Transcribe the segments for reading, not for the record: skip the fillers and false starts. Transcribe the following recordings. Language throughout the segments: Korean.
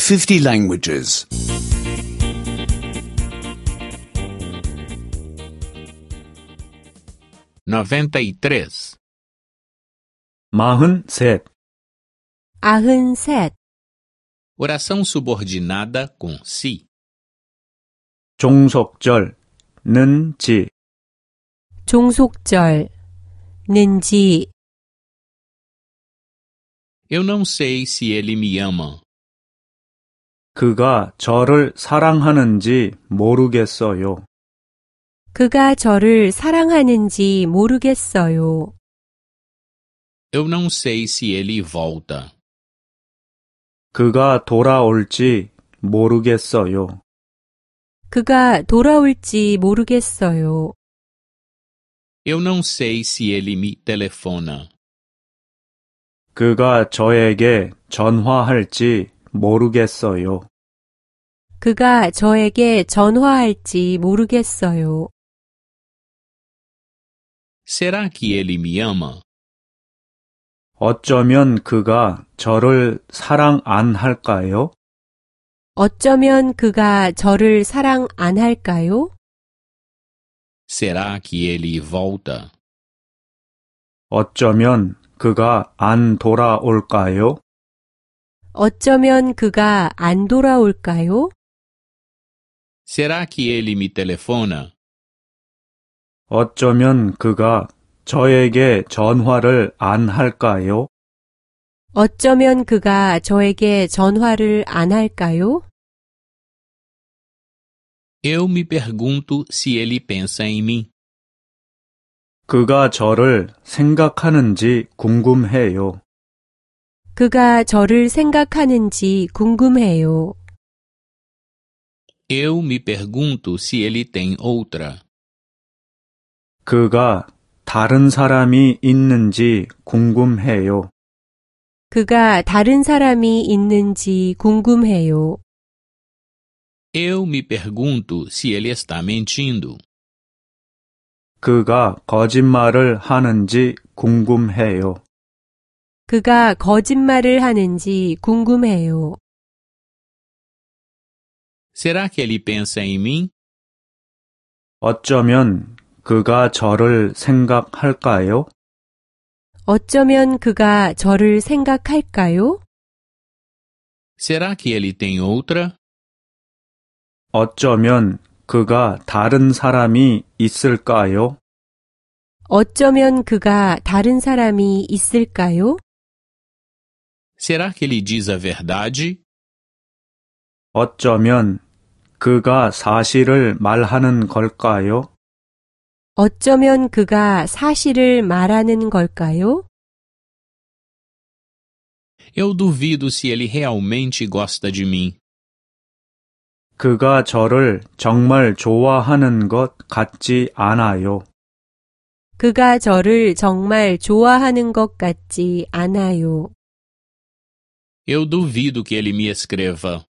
50 languages. 93. 43. 93. Oração subordinada com si. 종속절, 는지, 종속절, 는지. Eu não sei se ele me ama. 그가 저를 사랑하는지 모르겠어요. 그가 저를 사랑하는지 모르겠어요. Eu não sei se ele volta. 그가 돌아올지 모르겠어요. 그가 돌아올지 모르겠어요. Eu não sei se ele me telefona. 그가 저에게 전화할지 모르겠어요. 그가 저에게 전화할지 모르겠어요. Será que ele me ama? 어쩌면 그가 저를 사랑 안 할까요? 어쩌면 그가 저를 사랑 안 할까요? Será que ele volta? 어쩌면 그가 안 돌아올까요? 어쩌면 그가 안 돌아올까요? Será que ele me telefona? 어쩌면 그가 저에게 전화를 안 할까요? 어쩌면 그가 저에게 전화를 안 할까요? Eu me pergunto se ele pensa em mim. 그가 저를 생각하는지 궁금해요. 그가 저를 생각하는지 궁금해요. Eu me pergunto se ele tem outra. 그가 다른 사람이 있는지 궁금해요. 그가 다른 사람이 있는지 궁금해요. Eu me pergunto se ele está mentindo. 그가 거짓말을 하는지 궁금해요. 그가 거짓말을 하는지 궁금해요. Será que ele pensa em mim? 어쩌면 그가 저를 생각할까요? 어쩌면 그가 저를 생각할까요? Será que ele tem outra? 어쩌면 그가 다른 사람이 있을까요? 어쩌면 그가 다른 사람이 있을까요? Será que ele diz a verdade? 어쩌면 그가 사실을 말하는 걸까요? 어쩌면 그가 사실을 말하는 걸까요? Eu duvido se ele realmente gosta de mim. 그가 저를 정말 좋아하는 것 같지 않아요. 그가 저를 정말 좋아하는 것 같지 않아요. Eu duvido que ele me escreva.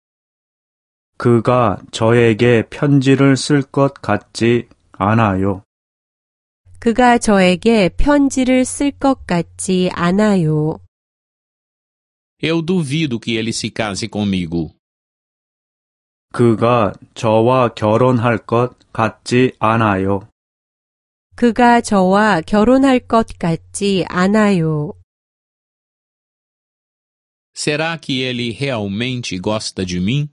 그가 저에게 편지를 쓸 것 같지 않아요. 그가 저에게 편지를 쓸 것 같지 않아요. Eu duvido que ele se case comigo. 그가 저와 결혼할 것 같지 않아요. 그가 저와 결혼할 것 같지 않아요. Será que ele realmente gosta de mim?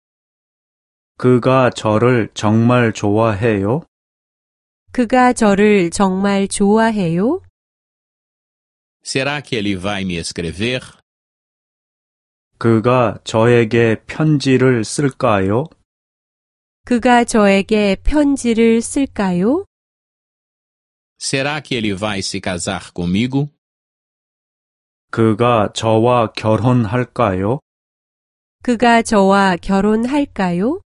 그가 저를 정말 좋아해요? 그가 저를 정말 좋아해요? Será que ele vai me escrever? 그가 저에게 편지를 쓸까요? 그가 저에게 편지를 쓸까요? Será que ele vai se casar comigo? 그가 저와 결혼할까요? 그가 저와 결혼할까요?